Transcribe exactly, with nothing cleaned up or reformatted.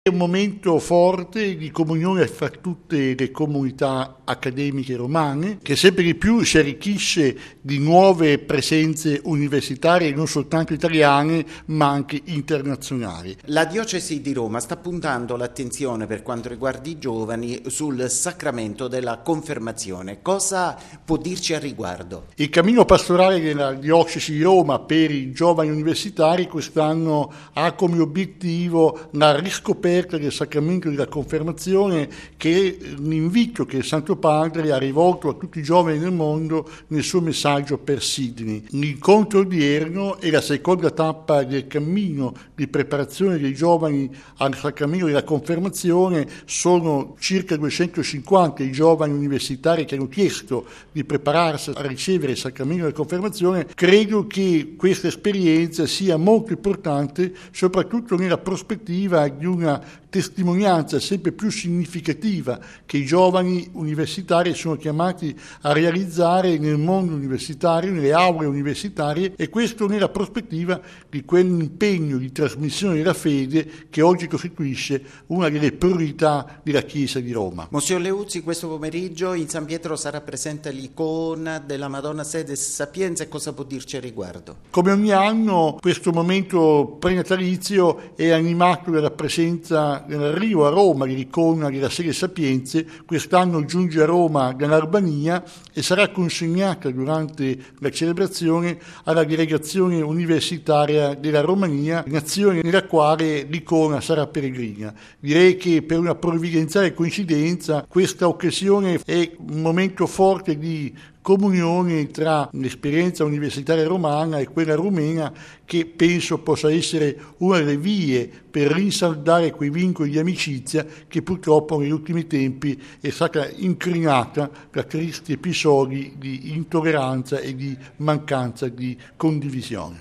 È un momento forte di comunione fra tutte le comunità accademiche romane, che sempre di più si arricchisce di nuove presenze universitarie non soltanto italiane ma anche internazionali. La diocesi di Roma sta puntando l'attenzione per quanto riguarda i giovani sul sacramento della confermazione. Cosa può dirci a riguardo? Il cammino pastorale della diocesi di Roma per i giovani universitari quest'anno ha come obiettivo la riscoperta del sacramento della confermazione, che è l'invito che il Santo Padre ha rivolto a tutti i giovani del mondo nel suo messaggio per Sydney. L'incontro odierno è la seconda tappa del cammino di preparazione dei giovani al sacramento della confermazione. Sono circa duecentocinquanta i giovani universitari che hanno chiesto di prepararsi a ricevere il sacramento della confermazione. Credo che questa esperienza sia molto importante, soprattutto nella prospettiva di una testimonianza sempre più significativa che i giovani universitari sono chiamati a realizzare nel mondo universitario, nelle aule universitarie, e questo nella prospettiva di quell'impegno di trasmissione della fede che oggi costituisce una delle priorità della Chiesa di Roma. Monsignor Leuzzi, questo pomeriggio in San Pietro sarà presente l'icona della Madonna Sedes Sapienza, e cosa può dirci a riguardo? Come ogni anno questo momento prenatalizio è animato dalla presenza nell'arrivo a Roma dell'icona della Sedes Sapienze. Quest'anno giunge a Roma dall'Albania e sarà consegnata durante la celebrazione alla delegazione universitaria della Romania, nazione nella quale l'icona sarà peregrina. Direi che per una provvidenziale coincidenza questa occasione è un momento forte di comunione tra l'esperienza universitaria romana e quella rumena, che penso possa essere una delle vie per rinsaldare quei vincoli di amicizia che purtroppo negli ultimi tempi è stata incrinata da tristi episodi di intolleranza e di mancanza di condivisione.